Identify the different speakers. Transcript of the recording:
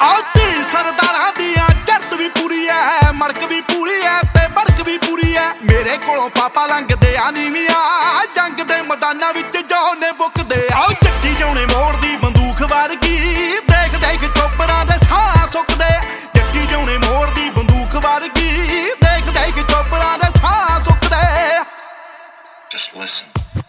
Speaker 1: ਆਉਤੀ ਸਰਦਾਰਾਂ ਦੀਆਂ ਜਰਤ ਵੀ ਪੂਰੀ ਐ, ਮੜਕ ਵੀ ਪੂਰੀ ਐ ਤੇ ਬੜਕ ਵੀ ਪੂਰੀ ਐ। ਮੇਰੇ ਕੋਲੋਂ ਪਾਪਾ ਲੰਘਦੇ ਆ ਨੀਵੀਆਂ, ਜੰਗ ਦੇ ਮੈਦਾਨਾਂ ਵਿੱਚ ਜੋਨੇ ਬੁੱਕਦੇ ਆ। ਚੱਟੀ ਜਾਉਣੇ ਮੋੜ ਦੀ ਬੰਦੂਕ ਵਰਗੀ, ਦੇਖ ਦੇਖ ਚੋਪਰਾਂ ਦੇ ਸਾਹ ਸੁੱਕਦੇ। ਚੱਟੀ ਜਾਉਣੇ ਮੋੜ ਦੀ ਬੰਦੂਕ ਵਰਗੀ, ਦੇਖ ਦੇਖ ਚੋਪਰਾਂ ਦੇ ਸਾਹ ਸੁੱਕਦੇ।
Speaker 2: Just listen.